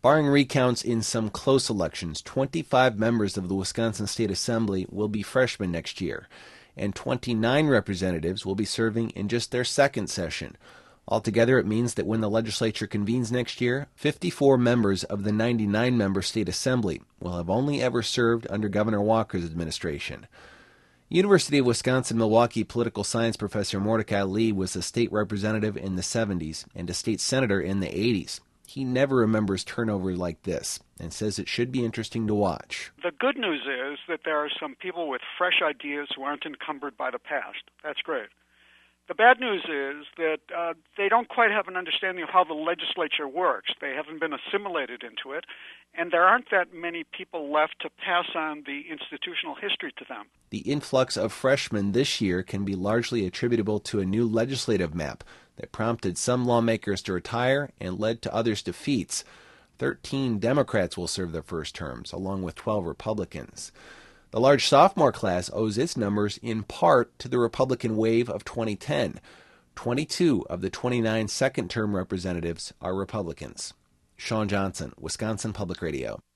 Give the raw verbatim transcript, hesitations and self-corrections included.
Barring recounts in some close elections, twenty-five members of the Wisconsin State Assembly will be freshmen next year, and twenty-nine representatives will be serving in just their second session. Altogether, it means that when the legislature convenes next year, fifty-four members of the ninety-nine member State Assembly will have only ever served under Governor Walker's administration. University of Wisconsin-Milwaukee political science professor Mordecai Lee was a state representative in the seventies and a state senator in the eighties. He never remembers turnover like this and says it should be interesting to watch. The good news is that there are some people with fresh ideas who aren't encumbered by the past. That's great. The bad news is that uh, they don't quite have an understanding of how the legislature works. They haven't been assimilated into it, and there aren't that many people left to pass on the institutional history to them. The influx of freshmen this year can be largely attributable to a new legislative map that prompted some lawmakers to retire and led to others' defeats. Thirteen Democrats will serve their first terms, along with twelve Republicans. The large sophomore class owes its numbers in part to the Republican wave of twenty ten. twenty-two of the twenty-nine second-term representatives are Republicans. Sean Johnson, Wisconsin Public Radio.